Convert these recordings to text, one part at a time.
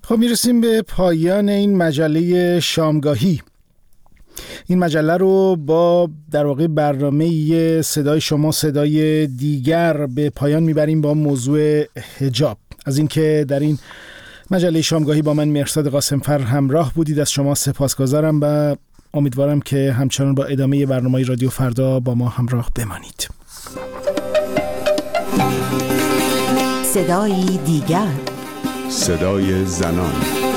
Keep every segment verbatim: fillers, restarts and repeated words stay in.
خب میرسیم به پایان این مجله شامگاهی. این مجله رو با در واقع برنامه صدای شما صدای دیگر به پایان میبریم با موضوع حجاب. از اینکه در این مجله شامگاهی با من مهرزاد قاسمفر همراه بودید از شما سپاسگزارم و امیدوارم که همچنان با ادامه برنامه رادیو فردا با ما همراه بمانید. صدای دیگر، صدای زنان.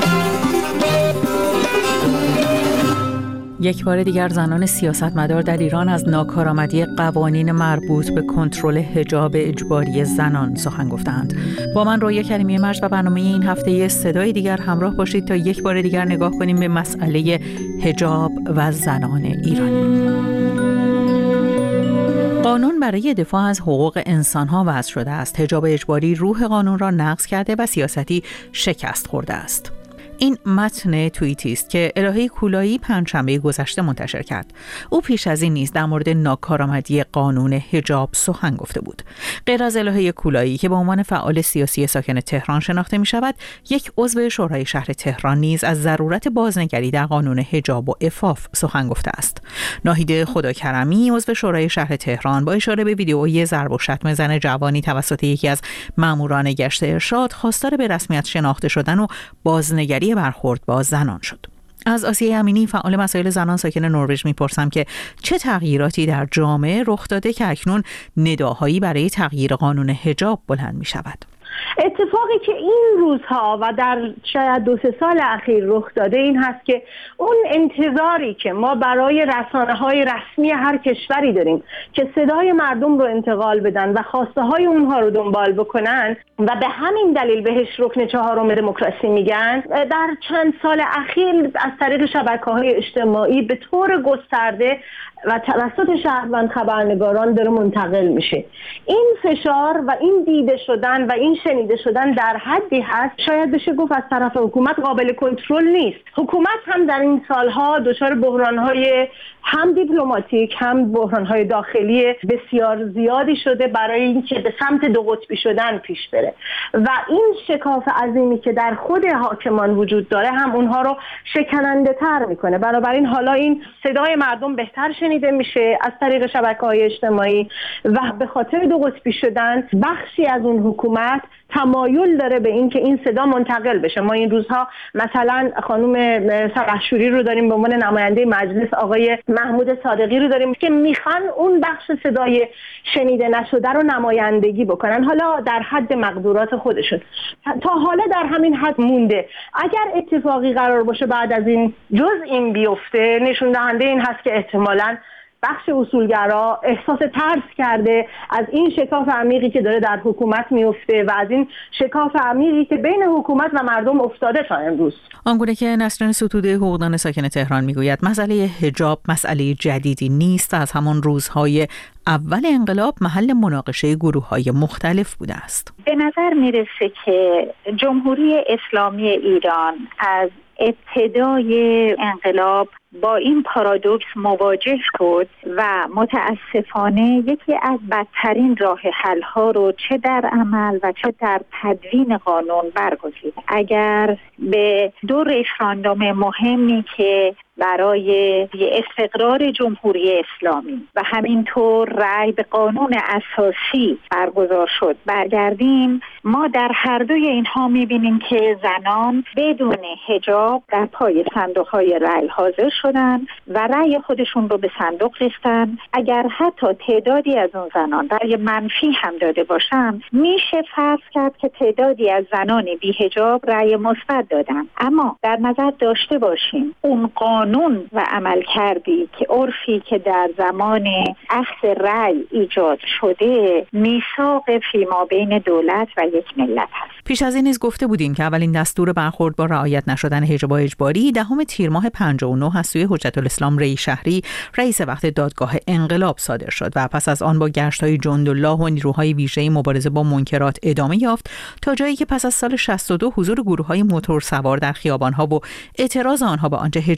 یک بار دیگر زنان سیاستمدار در ایران از ناکارآمدی قوانین مربوط به کنترل حجاب اجباری زنان سخن گفتند. با من رویا کریمی مرج و برنامه این هفته صدای دیگر همراه باشید تا یک بار دیگر نگاه کنیم به مسئله حجاب و زنان ایرانی. قانون برای دفاع از حقوق انسان‌ها وضع شده است. حجاب اجباری روح قانون را نقض کرده و سیاستی شکست خورده است. این متن توییتی است که الهه کولایی پنجشنبه گذشته منتشر کرد. او پیش از این نیز در مورد ناکارآمدی قانون حجاب سخن گفته بود. غیر از الهه کولایی که به عنوان فعال سیاسی ساکن تهران شناخته می شود، یک عضو شورای شهر تهران نیز از ضرورت بازنگری در قانون حجاب و عفاف سخن گفته است. ناهید خداکرمی، عضو شورای شهر تهران، با اشاره به ویدئویی ضرب و شتم زن جوانی توسط یکی از ماموران گشت ارشاد خواستار به رسمیت شناخته شدن و بازنگری برخورد با زنان شد. از آسیه امینی، فعال مسائل زنان ساکن نروژ میپرسم که چه تغییراتی در جامعه رخ داده که اکنون نداهایی برای تغییر قانون حجاب بلند می شود؟ اتفاقی که این روزها و در شاید دو سه سال اخیر رخ داده این هست که اون انتظاری که ما برای رسانه‌های رسمی هر کشوری داریم که صدای مردم رو انتقال بدن و خواسته های اونها رو دنبال بکنن و به همین دلیل بهش رکن چهارم دموکراسی میگن، در چند سال اخیر از طریق شبکه‌های اجتماعی به طور گسترده و توسط شهروند خبرنگاران داره منتقل میشه. این فشار و این دیده شدن و این شنیده شدن در حدی هست شاید بشه گفت از طرف حکومت قابل کنترل نیست. حکومت هم در این سالها دچار بحران‌های هم دیپلماتیک هم بحران‌های داخلی بسیار زیادی شده برای اینکه به سمت دو قطبی شدن پیش بره و این شکاف عظیمی که در خود حاکمان وجود داره هم اونها رو شکننده تر میکنه. بنابراین حالا این صدای مردم بهتر شنیده میشه از طریق شبکه‌های اجتماعی و به خاطر دو قطبی شدن بخشی از اون حکومت تمایل داره به این که این صدا منتقل بشه. ما این روزها مثلا خانم سرخشوری رو داریم به عنوان نماینده مجلس، آقای محمود صادقی رو داریم که میخوان اون بخش صدای شنیده نشده رو نمایندگی بکنن، حالا در حد مقدورات خودشون. تا حالا در همین حد مونده. اگر اتفاقی قرار باشه بعد از این جز این بیفته، نشون دهنده این هست که احتمالاً بخش اصولگرا احساس ترس کرده از این شکاف عمیقی که داره در حکومت میفته و از این شکاف عمیقی که بین حکومت و مردم افتاده تا امروز. آنگونه که نسرین ستوده حقوقدان ساکن تهران میگوید مسئله حجاب مسئله جدیدی نیست، از همان روزهای اول انقلاب محل مناقشه گروه‌های مختلف بوده است. به نظر میرسه که جمهوری اسلامی ایران از ابتدای انقلاب با این پارادوکس مواجه شد و متاسفانه یکی از بدترین راه حل‌ها رو چه در عمل و چه در تدوین قانون برگزید. اگر به دو رفراندوم مهمی که برای استقرار جمهوری اسلامی و همینطور رأی به قانون اساسی برگزار شد برگردیم، ما در هر دوی اینها می‌بینیم که زنان بدون حجاب در پای صندوق‌های رأی حاضر شدن و رأی خودشون رو به صندوق ریختن. اگر حتی تعدادی از اون زنان رأی منفی هم داده باشن، میشه فرض کرد که تعدادی از زنان بی حجاب رأی مثبت دادن. اما در نظر داشته باشیم اون قانون و عمل کردی که عرفی که در زمان اخذ رأی ایجاد شده میثاق فیما بین دولت و یک ملت هست. پیش از این نیز گفته بودیم که اولین دستور برخورد با رعایت نشدن حجاب اجباری دهم تیر ماه پنجاه و نه از سوی حجت الاسلام ری شهری رئیس وقت دادگاه انقلاب صادر شد و پس از آن با گشت‌های جندالله و نیروهای ویژه مبارزه با منکرات ادامه یافت تا جایی که پس از سال شصت و دو حضور گروه‌های موتور سوار در خیابان‌ها و اعتراض آنها به آنچه حجاب اسلام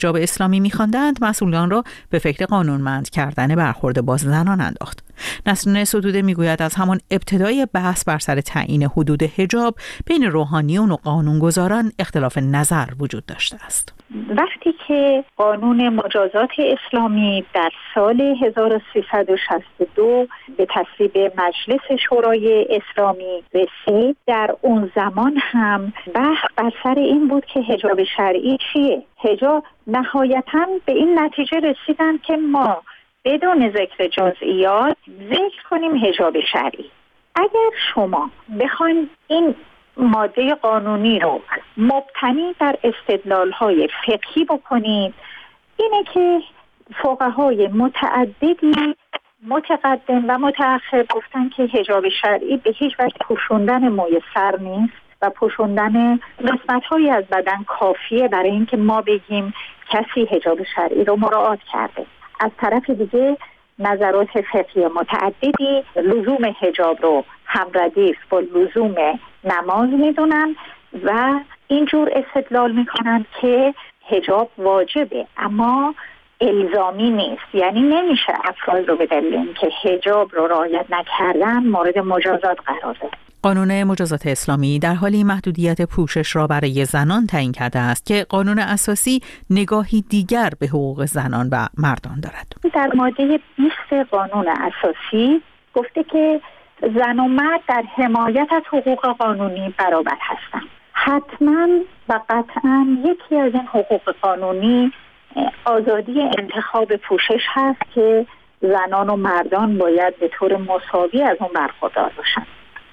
اسلامی می‌خواندند مسئولان را به فکر قانونمند کردن برخورد با زنان انداخت. نسرین ستوده میگوید از همان ابتدای بحث بر سر تعیین حدود حجاب بین روحانیون و قانونگذاران اختلاف نظر وجود داشته است. وقتی که قانون مجازات اسلامی در سال هزار و سیصد و شصت و دو به تصویب مجلس شورای اسلامی رسید، در اون زمان هم بحث بر سر این بود که حجاب شرعی چیه. حجاب نهایتاً به این نتیجه رسیدن که ما بدون ذکر جزئیات ذکر کنیم حجاب شرعی. اگر شما بخواید این ماده قانونی رو مبتنی در استدلال‌های فقهی بکنید، اینه که فقهای متعددی متقدم و متأخر گفتن که حجاب شرعی به هیچ وجه پوشوندن موی سر نیست و پوشوندن قسمت‌هایی از بدن کافیه برای اینکه ما بگیم کسی حجاب شرعی رو مراعات کرده. از طرف دیگه نظرات فقهی متعددی لزوم حجاب رو همردیف با لزوم نماز میدونن و اینجور استدلال میکنن که حجاب واجبه اما الزامی نیست. یعنی نمیشه افراد رو به دلیل اینکه حجاب رو رعایت نکردن مورد مجازات قرار داد. قانون مجازات اسلامی در حالی محدودیت پوشش را برای زنان تعیین کرده است که قانون اساسی نگاهی دیگر به حقوق زنان و مردان دارد. در ماده بیست قانون اساسی گفته که زن و مرد در حمایت از حقوق قانونی برابر هستند. حتما و قطعا یکی از این حقوق قانونی آزادی انتخاب پوشش هست که زنان و مردان باید به طور مساوی از اون برخوردار باشند.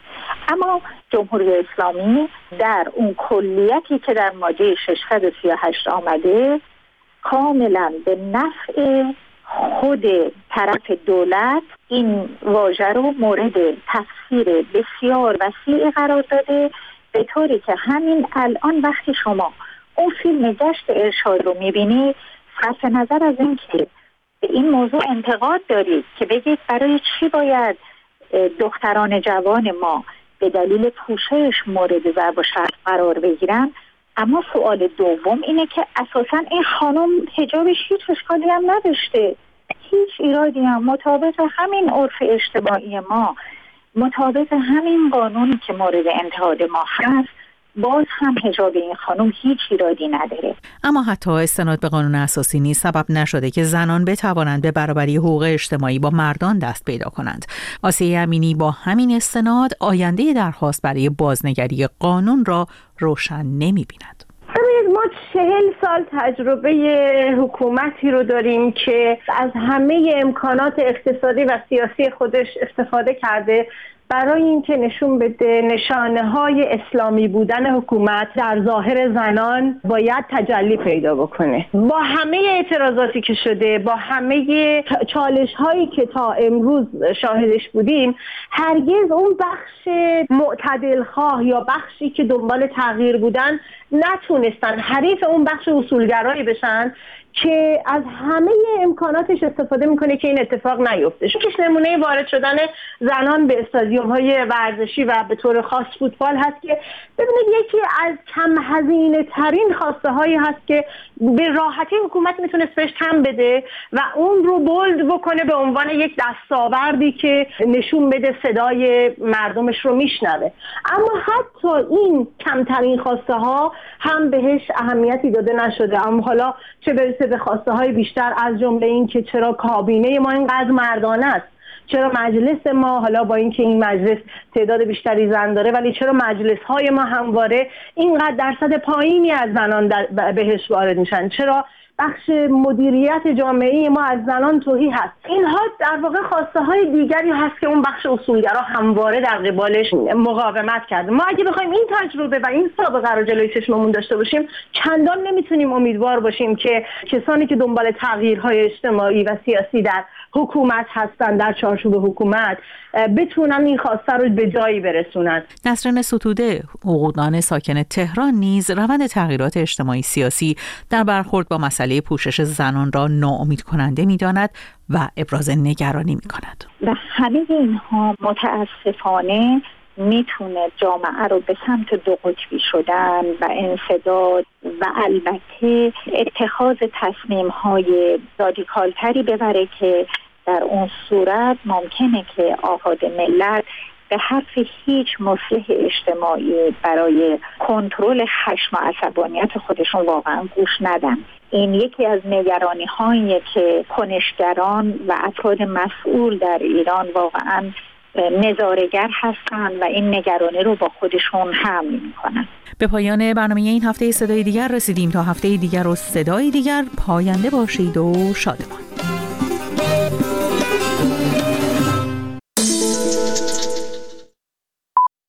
اما جمهوری اسلامی در اون کلیتی که در ماده ششصد و سی و هشت آمده کاملا به نفع خود طرف دولت این واژه رو مورد تفسیر بسیار وسیعی قرار داده، به طوری که همین الان وقتی شما اون فیلم گشت ارشاد رو میبینید، صرف نظر از این که به این موضوع انتقاد دارید که بگید برای چی باید دختران جوان ما به دلیل پوشش مورد ضرب و شتم قرار بگیرن، اما سوال دوم اینه که اساساً این خانم حجابش هیچ اشکالی هم نداشته، هیچ ایرادی هم مطابق همین عرف اجتماعی ما، مطابق همین قانونی که مورد انتقاد ما هست، باز هم حجاب این خانم هیچ ایرادی نداره. اما حتی استناد به قانون اساسی نیز سبب نشده که زنان بتوانند به برابری حقوق اجتماعی با مردان دست پیدا کنند. آسیه امینی با همین استناد آینده درخواست برای بازنگری قانون را روشن نمی‌بیند. ببینید ما چهل سال تجربه حکومتی رو داریم که از همه امکانات اقتصادی و سیاسی خودش استفاده کرده برای اینکه نشون بده نشانه‌های اسلامی بودن حکومت در ظاهر زنان باید تجلی پیدا بکنه. با همه اعتراضاتی که شده، با همه چالش‌هایی که تا امروز شاهدش بودیم، هرگز اون بخش معتدلخواه یا بخشی که دنبال تغییر بودن نتونستن حریف اون بخش اصولگرایی بشن که از همه امکاناتش استفاده میکنه که این اتفاق نیفته. شکش نمونه وارد شدن زنان به استادیوم‌های ورزشی و به طور خاص فوتبال هست که ببینید یکی از کم هزینه ترین خواسته هایی هست که به راحتی حکومت میتونست بهش تن بده و اون رو بولد بکنه به عنوان یک دستاوردی که نشون بده صدای مردمش رو میشنوه. اما حتی این کمترین خواسته ها هم بهش اهمیتی داده نشده. اما حالا چه برسه به خواسته های بیشتر، از جمله این که چرا کابینه ما اینقدر مردانه است، چرا مجلس ما، حالا با اینکه این مجلس تعداد بیشتری زن داره، ولی چرا مجلس های ما همواره اینقدر درصد پایینی از زنان در بهش وارد میشن، چرا بخش مدیریت جامعه ما از زنان توهی هست. اینها در واقع خواسته های دیگری هست که اون بخش اصولگرا همواره در قبالش مقاومت کرده. ما اگه بخوایم این تجربه و این سابقه رو جلوی چشممون داشته باشیم، چندان نمیتونیم امیدوار باشیم که کسانی که دنبال تغییرهای اجتماعی و سیاسی در حکومت هستن، در چارچوب حکومت، بتونن این خواسته رو به جایی برسونن. نسرین ستوده، حقوقدان ساکن تهران، نیز روند تغییرات اجتماعی سیاسی در برخورد با مسئله پوشش زنان را ناامید کننده می‌داند و ابراز نگرانی می‌کند. و همه اینها متاسفانه میتونه جامعه رو به سمت دو قطبی شدن و انسداد و البته اتخاذ تصمیم‌های رادیکالتری ببره که در اون صورت ممکنه که آفاد ملت به حرف هیچ مصلح اجتماعی برای کنترل خشم و عصبانیت خودشون واقعا گوش ندن. این یکی از نگرانی هایی که کنشگران و افراد مسئول در ایران واقعا نظاره‌گر هستند و این نگرانی رو با خودشون حمل می‌کنن. به پایان برنامه این هفته صدای دیگر رسیدیم. تا هفته دیگر و صدای دیگر پاینده باشید و شادمان.